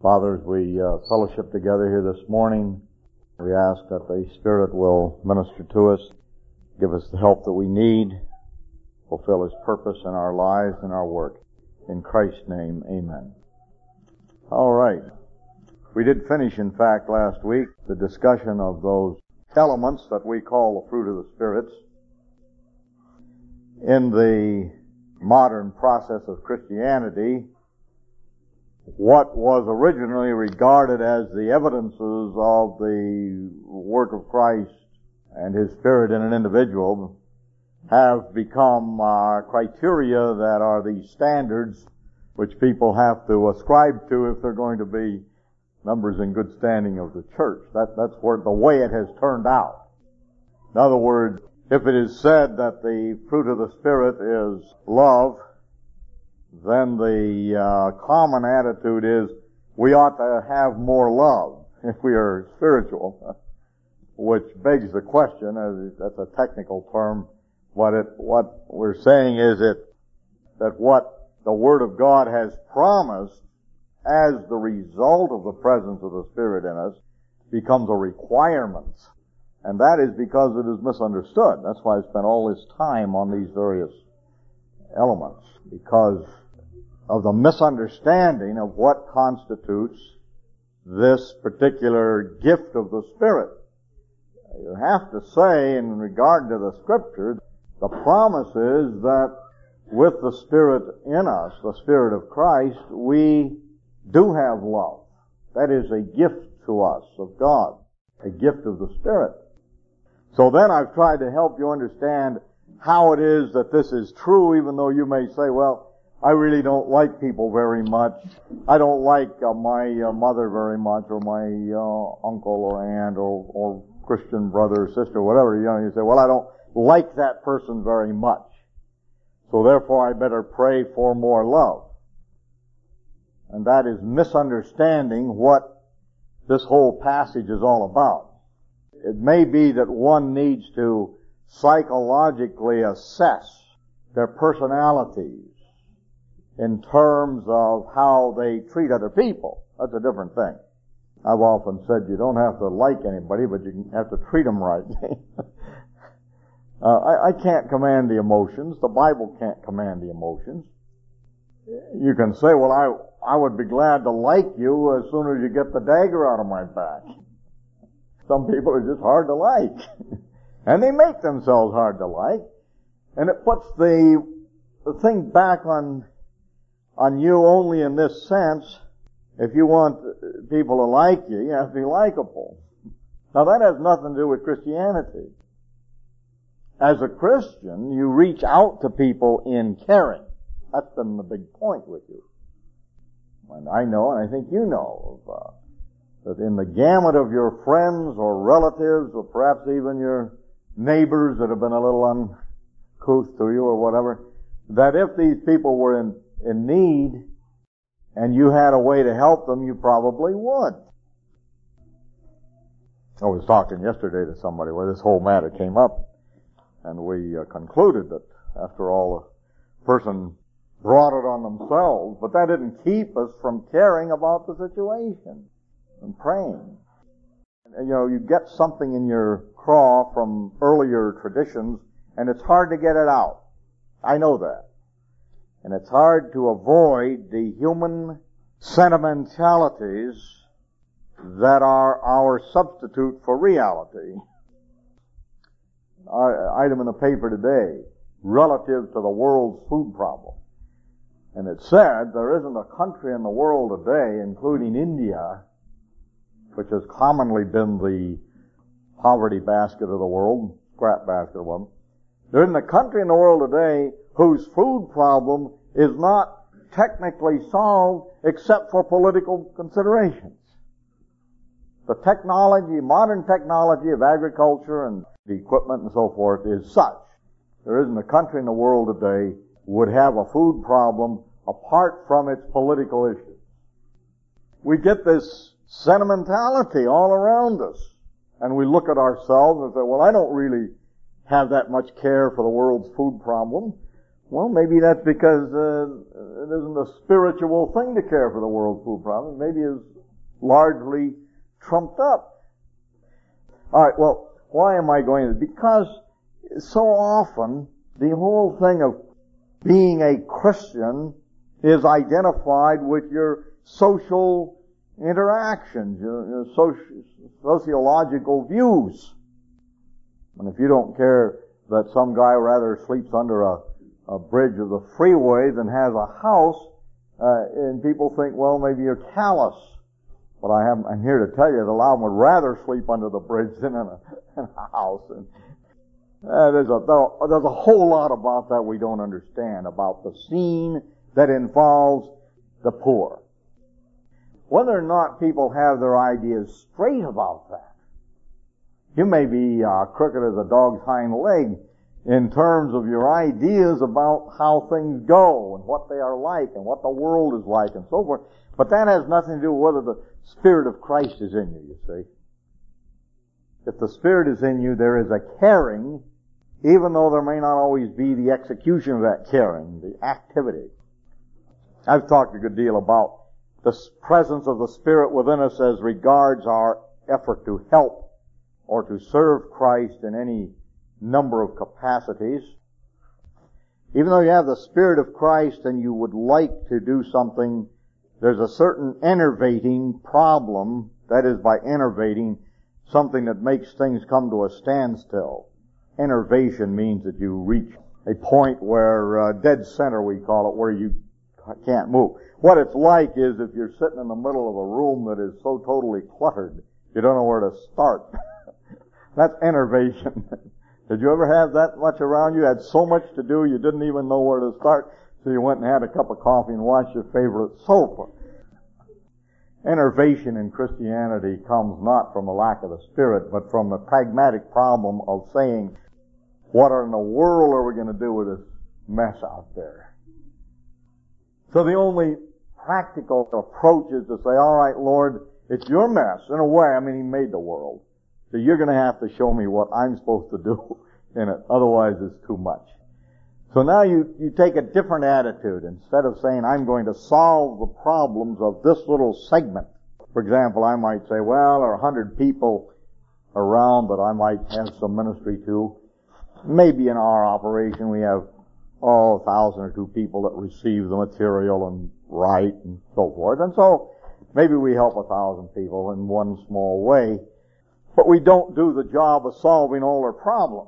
Father, as we fellowship together here this morning, we ask that the Spirit will minister to us, give us the help that we need, fulfill His purpose in our lives and our work. In Christ's name, amen. All right. We did finish, in fact, last week, the discussion of those elements that we call the fruit of the spirits. In the modern process of Christianity, what was originally regarded as the evidences of the work of Christ and His Spirit in an individual have become criteria that are the standards which people have to ascribe to if they're going to be members in good standing of the church. That's where the way it has turned out. In other words, if it is said that the fruit of the Spirit is love, then the common attitude is we ought to have more love if we are spiritual, which begs the question, that's a technical term, what we're saying is that what the Word of God has promised as the result of the presence of the Spirit in us becomes a requirement. And that is because it is misunderstood. That's why I spent all this time on these various elements, because of the misunderstanding of what constitutes this particular gift of the Spirit. You have to say, in regard to the Scripture, the promise is that with the Spirit in us, the Spirit of Christ, we do have love. That is a gift to us of God, a gift of the Spirit. So then I've tried to help you understand how it is that this is true, even though you may say, well, I really don't like people very much. I don't like my mother very much, or my uncle or aunt or Christian brother or sister, whatever. You say, well, I don't like that person very much. So therefore I better pray for more love. And that is misunderstanding what this whole passage is all about. It may be that one needs to psychologically assess their personalities in terms of how they treat other people. That's a different thing. I've often said you don't have to like anybody, but you have to treat them right. I can't command the emotions. The Bible can't command the emotions. You can say, well, I would be glad to like you as soon as you get the dagger out of my back. Some people are just hard to like. And they make themselves hard to like. And it puts the thing back on you only in this sense. If you want people to like you, you have to be likable. Now that has nothing to do with Christianity. As a Christian, you reach out to people in caring. That's been the big point with you. And I know, and I think you know, that in the gamut of your friends or relatives, or perhaps even your neighbors that have been a little uncouth to you or whatever, that if these people were in need and you had a way to help them, you probably would. I was talking yesterday to somebody where this whole matter came up, and we concluded that after all, the person brought it on themselves, but that didn't keep us from caring about the situation and praying. And, you get something in your craw from earlier traditions, and it's hard to get it out. I know that. And it's hard to avoid the human sentimentalities that are our substitute for reality. Our item in the paper today, relative to the world's food problem. And it said there isn't a country in the world today, including India, which has commonly been the poverty basket of the world, scrap basket of them. There isn't a country in the world today whose food problem is not technically solved except for political considerations. The technology, modern technology of agriculture and the equipment and so forth is such. There isn't a country in the world today would have a food problem apart from its political issues. We get this sentimentality all around us, and we look at ourselves and say, well, I don't really have that much care for the world's food problem. Well, maybe that's because it isn't a spiritual thing to care for the world's food problem. Maybe it's largely trumped up. All right, well, why am I going to? Because so often the whole thing of being a Christian is identified with your social interactions, your sociological views. And if you don't care that some guy rather sleeps under a bridge of the freeway than has a house, and people think, well, maybe you're callous. But I'm here to tell you that a lot of them would rather sleep under the bridge than in a house. And there's a whole lot about that we don't understand, about the scene that involves the poor. Whether or not people have their ideas straight about that. You may be crooked as a dog's hind leg in terms of your ideas about how things go and what they are like and what the world is like and so forth. But that has nothing to do with whether the Spirit of Christ is in you see. If the Spirit is in you, there is a caring, even though there may not always be the execution of that caring, the activity. I've talked a good deal about the presence of the Spirit within us as regards our effort to help or to serve Christ in any number of capacities. Even though you have the Spirit of Christ and you would like to do something, there's a certain enervating problem, that is by enervating, something that makes things come to a standstill. Enervation means that you reach a point where, dead center we call it, where you can't move. What it's like is if you're sitting in the middle of a room that is so totally cluttered, you don't know where to start. That's enervation. Did you ever have that much around you? You had so much to do you didn't even know where to start, so you went and had a cup of coffee and watched your favorite soap. Enervation in Christianity comes not from a lack of the Spirit, but from the pragmatic problem of saying, what in the world are we going to do with this mess out there? So the only practical approach is to say, all right, Lord, it's your mess. In a way, I mean, He made the world. So you're going to have to show me what I'm supposed to do in it. Otherwise, it's too much. So now you take a different attitude. Instead of saying, I'm going to solve the problems of this little segment. For example, I might say, well, there are 100 people around that I might have some ministry to. Maybe in our operation we have, 1,000 or 2 people that receive the material and write and so forth. And so maybe we help 1,000 people in one small way. But we don't do the job of solving all their problems.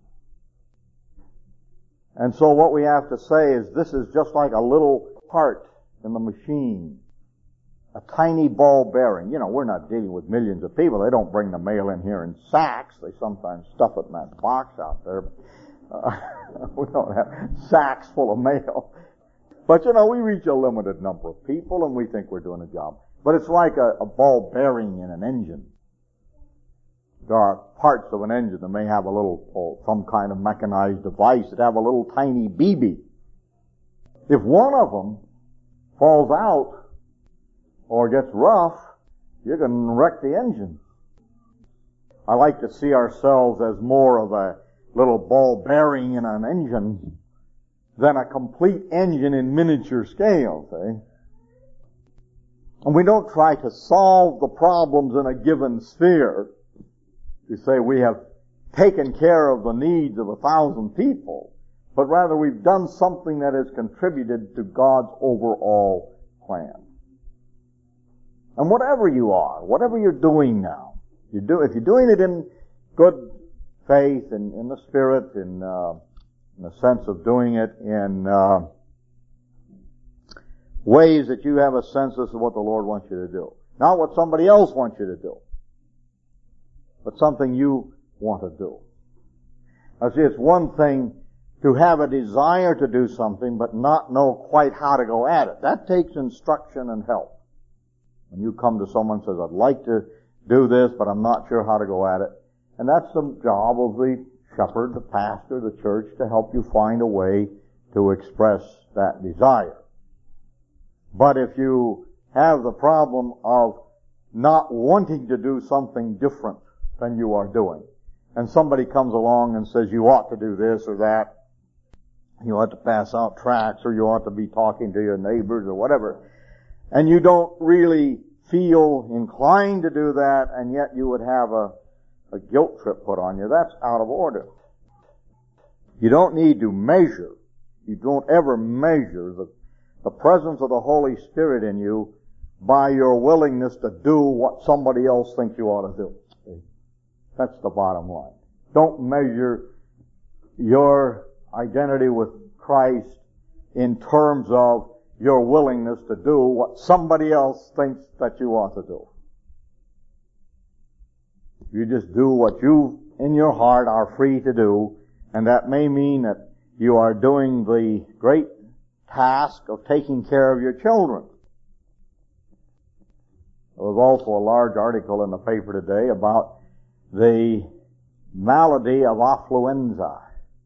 And so what we have to say is this is just like a little part in the machine. A tiny ball bearing. You know, we're not dealing with millions of people. They don't bring the mail in here in sacks. They sometimes stuff it in that box out there. We don't have sacks full of mail. But you know, we reach a limited number of people and we think we're doing a job. But it's like a ball bearing in an engine. There are parts of an engine that may have a little, some kind of mechanized device that have a little tiny BB. If one of them falls out or gets rough, you can wreck the engine. I like to see ourselves as more of a little ball bearing in an engine than a complete engine in miniature scale, see? And we don't try to solve the problems in a given sphere. You say we have taken care of the needs of 1,000 people, but rather we've done something that has contributed to God's overall plan. And whatever you are, whatever you're doing now, if you're doing it in good faith and in the Spirit, in the sense of doing it in ways that you have a sense as to what the Lord wants you to do. Not what somebody else wants you to do, but something you want to do. Now see, it's one thing to have a desire to do something but not know quite how to go at it. That takes instruction and help. When you come to someone and says, I'd like to do this, but I'm not sure how to go at it. And that's the job of the shepherd, the pastor, the church, to help you find a way to express that desire. But if you have the problem of not wanting to do something different than you are doing, and somebody comes along and says you ought to do this or that, You ought to pass out tracts, or you ought to be talking to your neighbors or whatever. And you don't really feel inclined to do that, and yet you would have a guilt trip put on you. That's out of order. You don't need to measure. You don't ever measure the presence of the Holy Spirit in you by your willingness to do what somebody else thinks you ought to do. That's the bottom line. Don't measure your identity with Christ in terms of your willingness to do what somebody else thinks that you ought to do. You just do what you, in your heart, are free to do, and that may mean that you are doing the great task of taking care of your children. There was also a large article in the paper today about the malady of affluenza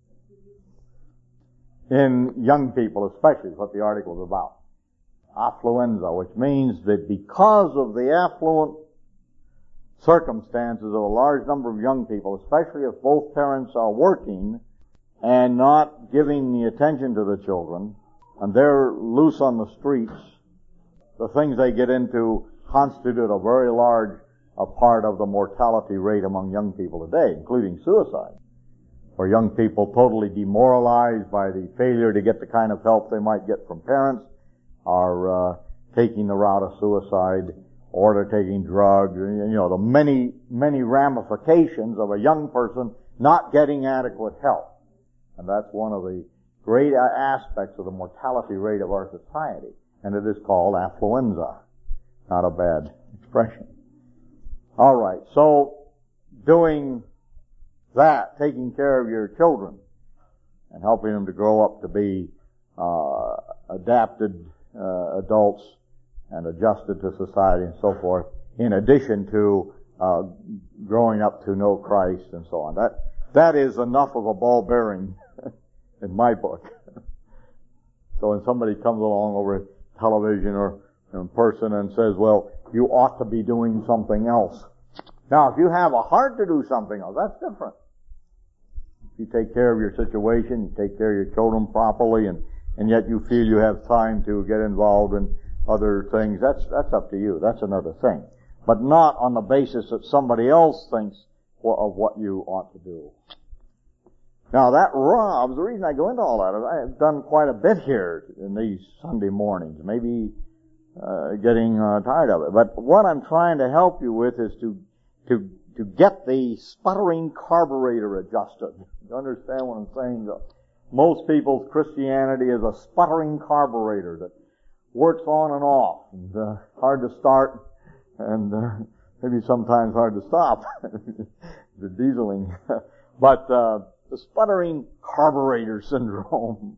in young people, especially, is what the article is about. Affluenza, which means that because of the affluent circumstances of a large number of young people, especially if both parents are working and not giving the attention to the children, and they're loose on the streets, the things they get into constitute a very large part of the mortality rate among young people today, including suicide, where young people totally demoralized by the failure to get the kind of help they might get from parents are taking the route of suicide, or they're taking drugs, the many, many ramifications of a young person not getting adequate help. And that's one of the great aspects of the mortality rate of our society. And it is called affluenza. Not a bad expression. All right, so doing that, taking care of your children and helping them to grow up to be adapted adults and adjusted to society and so forth, in addition to growing up to know Christ and so on. That is enough of a ball bearing in my book. So when somebody comes along over television or in person and says, well, you ought to be doing something else. Now, if you have a heart to do something else, that's different. If you take care of your situation, you take care of your children properly, and yet you feel you have time to get involved in other things, that's up to you. That's another thing. But not on the basis that somebody else thinks of what you ought to do. Now that robs, the reason I go into all that is I have done quite a bit here in these Sunday mornings, maybe getting tired of it. But what I'm trying to help you with is to get the sputtering carburetor adjusted. You understand what I'm saying? Most people's Christianity is a sputtering carburetor that works on and off, and hard to start, and maybe sometimes hard to stop, the dieseling. But the sputtering carburetor syndrome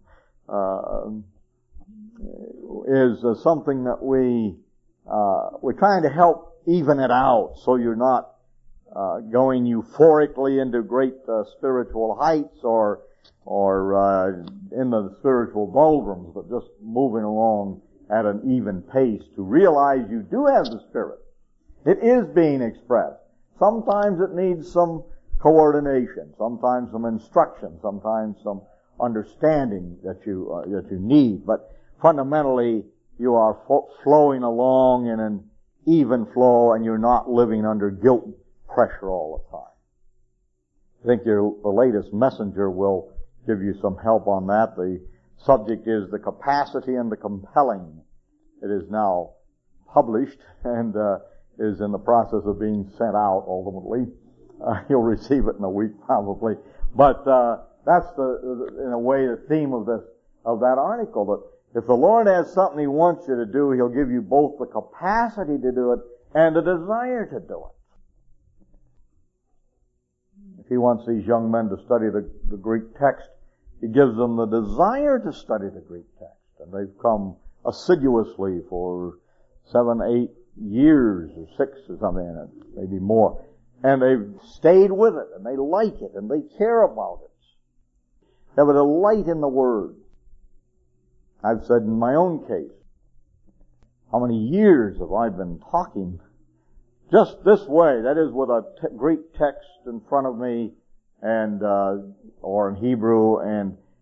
is something that we're trying to help even it out, so you're not going euphorically into great spiritual heights or in the spiritual doldrums, but just moving along at an even pace to realize you do have the Spirit. It is being expressed. Sometimes it needs some coordination, sometimes some instruction, sometimes some understanding that you need, but fundamentally you are flowing along in an even flow, and you're not living under guilt pressure all the time. I think the latest Messenger will give you some help on that. The subject is the capacity and the compelling. It is now published and is in the process of being sent out ultimately. You'll receive it in a week probably. But that's in a way the theme of that article, that if the Lord has something He wants you to do, He'll give you both the capacity to do it and the desire to do it. If He wants these young men to study the Greek text, He gives them the desire to study the Greek text. And they've come assiduously for 7, 8 years or 6 or something, maybe more. And they've stayed with it, and they like it, and they care about it. They have a delight in the Word. I've said in my own case, how many years have I been talking just this way, that is with a Greek text in front of me, and or in Hebrew, and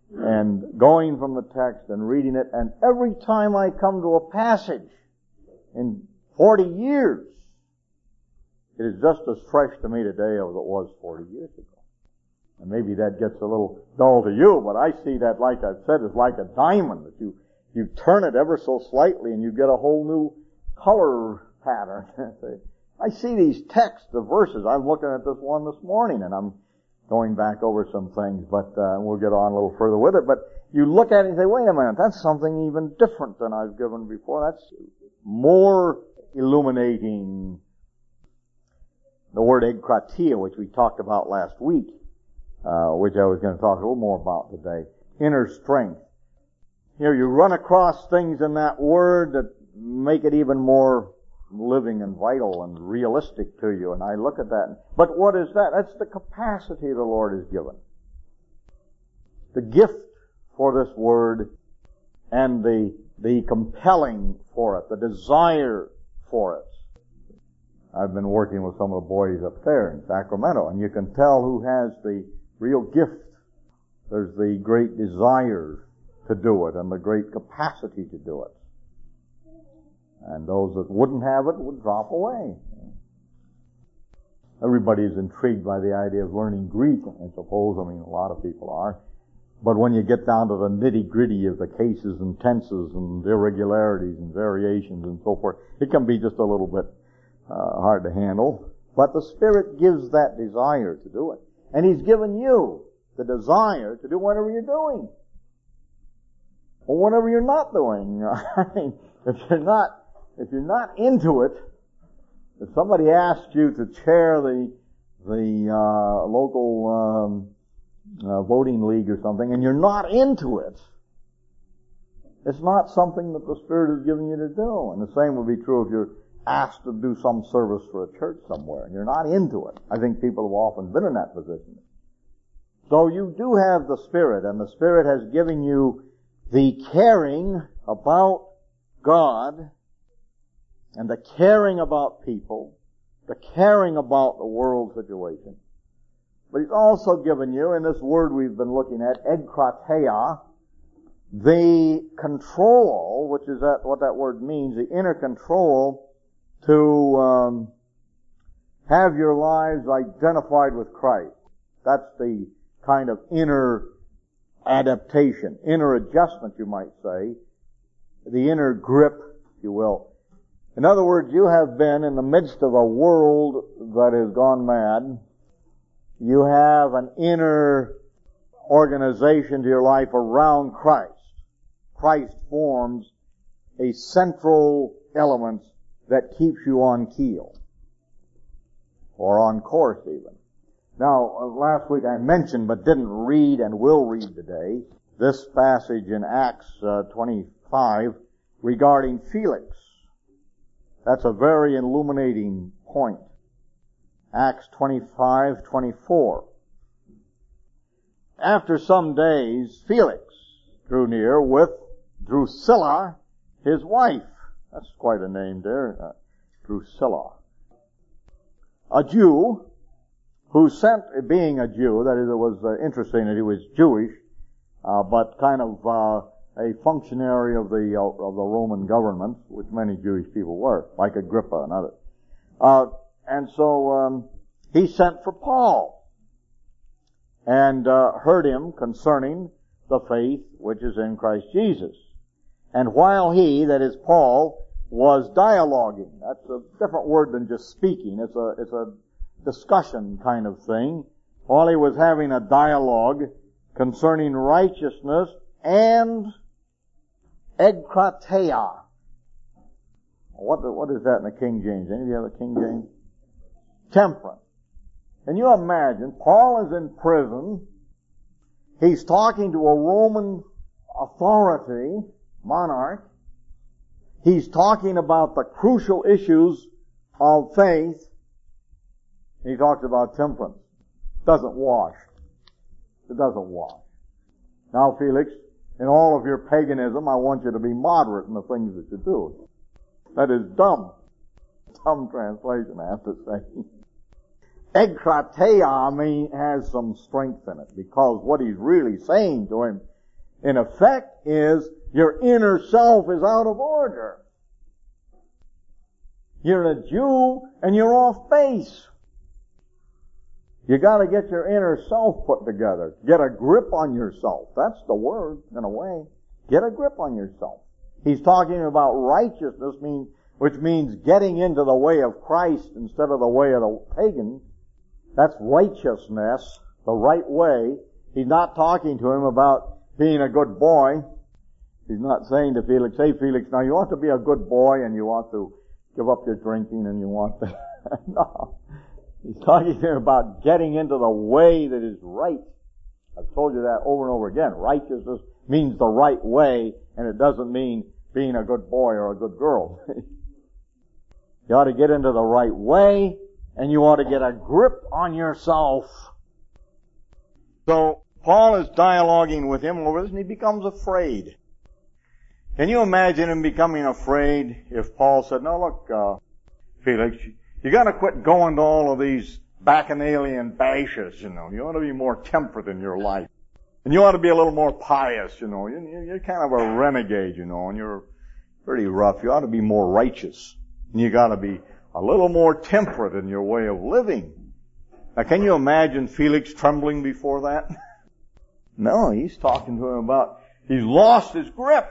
and going from the text and reading it, and every time I come to a passage in 40 years, it is just as fresh to me today as it was 40 years ago. And maybe that gets a little dull to you, but I see that, like I said, is like a diamond that you turn it ever so slightly and you get a whole new color pattern. I see these texts, the verses. I'm looking at this one this morning and I'm going back over some things, but we'll get on a little further with it. But you look at it and say, wait a minute, that's something even different than I've given before. That's more illuminating. The word egkratia, which we talked about last week, which I was going to talk a little more about today. Inner strength. You run across things in that word that make it even more living and vital and realistic to you. And I look at that. But what is that? That's the capacity the Lord has given. The gift for this word and the compelling for it, the desire for it. I've been working with some of the boys up there in Sacramento, and you can tell who has the real gift. There's the great desire to do it and the great capacity to do it. And those that wouldn't have it would drop away. Everybody is intrigued by the idea of learning Greek, I suppose. I mean, a lot of people are. But when you get down to the nitty-gritty of the cases and tenses and irregularities and variations and so forth, it can be just a little bit hard to handle. But the Spirit gives that desire to do it. And He's given you the desire to do whatever you're doing. Or whatever you're not doing. I mean, if you're not into it, if somebody asks you to chair the local voting league or something, and you're not into it, it's not something that the Spirit has given you to do. And the same would be true if you're asked to do some service for a church somewhere, and you're not into it. I think people have often been in that position. So you do have the Spirit, and the Spirit has given you the caring about God, and the caring about people, the caring about the world situation. But He's also given you, in this word we've been looking at, egkratia, the control, which is what that word means, the inner control to have your lives identified with Christ. That's the kind of inner adaptation, inner adjustment, you might say, the inner grip, if you will. In other words, you have been in the midst of a world that has gone mad. You have an inner organization to your life around Christ. Christ forms a central element that keeps you on keel, or on course even. Now, last week I mentioned, but didn't read and will read today, this passage in Acts 25 regarding Felix. That's a very illuminating point. Acts 25:24. After some days, Felix drew near with Drusilla, his wife. That's quite a name there, Drusilla. A Jew who sent, being a Jew, that is, it was interesting that he was Jewish, but kind of a functionary of the Roman government, which many Jewish people were, like Agrippa and others. And so he sent for Paul and heard him concerning the faith which is in Christ Jesus. And while he, that is Paul, was dialoguing, that's a different word than just speaking, it's a discussion kind of thing, while he was having a dialogue concerning righteousness and egkratia. What is that in the King James? Any of you have a King James? Temperance. Can you imagine? Paul is in prison. He's talking to a Roman authority, monarch. He's talking about the crucial issues of faith. He talks about temperance. Doesn't wash. It doesn't wash. Now, Felix, in all of your paganism, I want you to be moderate in the things that you do. That is dumb. Dumb translation, I have to say. Egkratia has some strength in it, because what he's really saying to him in effect is your inner self is out of order. You're a Jew and you're off base. You gotta get your inner self put together. Get a grip on yourself. That's the word, in a way. Get a grip on yourself. He's talking about righteousness, which means getting into the way of Christ instead of the way of the pagan. That's righteousness, the right way. He's not talking to him about being a good boy. He's not saying to Felix, hey Felix, now you ought to be a good boy and you ought to give up your drinking and you want to... No. He's talking to him about getting into the way that is right. I've told you that over and over again. Righteousness means the right way, and it doesn't mean being a good boy or a good girl. You ought to get into the right way, and you ought to get a grip on yourself. So, Paul is dialoguing with him over this, and he becomes afraid. Can you imagine him becoming afraid if Paul said, no, look, Felix, you gotta quit going to all of these bacchanalian bashes, you know. You ought to be more temperate in your life. And you ought to be a little more pious, you know. You're kind of a renegade, you know, and you're pretty rough. You ought to be more righteous. And you gotta be a little more temperate in your way of living. Now, can you imagine Felix trembling before that? No, he's talking to him about, he's lost his grip.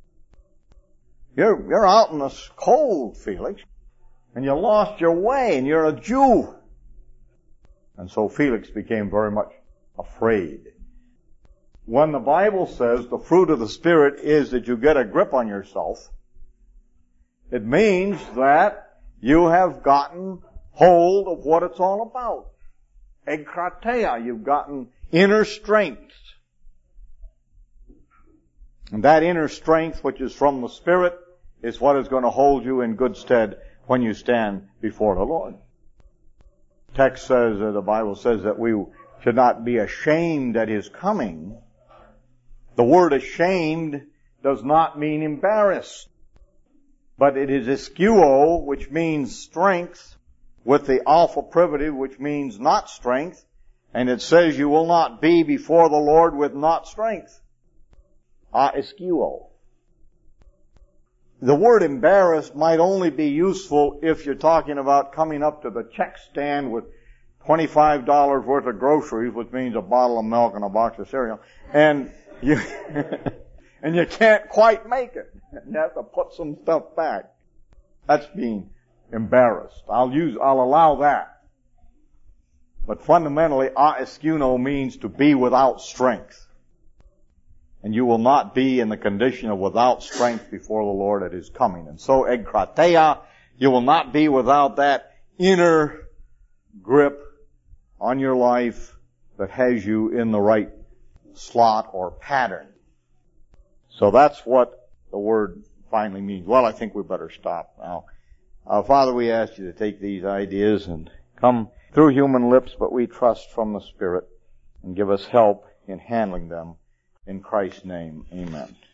You're out in the cold, Felix. And you lost your way, and you're a Jew. And so Felix became very much afraid. When the Bible says the fruit of the Spirit is that you get a grip on yourself, it means that you have gotten hold of what it's all about. Ekkrateia, you've gotten inner strength. And that inner strength, which is from the Spirit, is what is going to hold you in good stead when you stand before the Lord. The text says, the Bible says that we should not be ashamed at His coming. The word ashamed does not mean embarrassed, but it is ischeuo, which means strength, with the alpha privative, which means not strength, and it says you will not be before the Lord with not strength. Ischeuo. The word embarrassed might only be useful if you're talking about coming up to the check stand with $25 worth of groceries, which means a bottle of milk and a box of cereal, and you and you can't quite make it. You have to put some stuff back. That's being embarrassed. I'll allow that. But fundamentally, aiskeuno means to be without strength. And you will not be in the condition of without strength before the Lord at His coming. And so, ekkrateia, you will not be without that inner grip on your life that has you in the right slot or pattern. So that's what the word finally means. Well, I think we better stop now. Father, we ask you to take these ideas and come through human lips, but we trust from the Spirit, and give us help in handling them. In Christ's name, amen.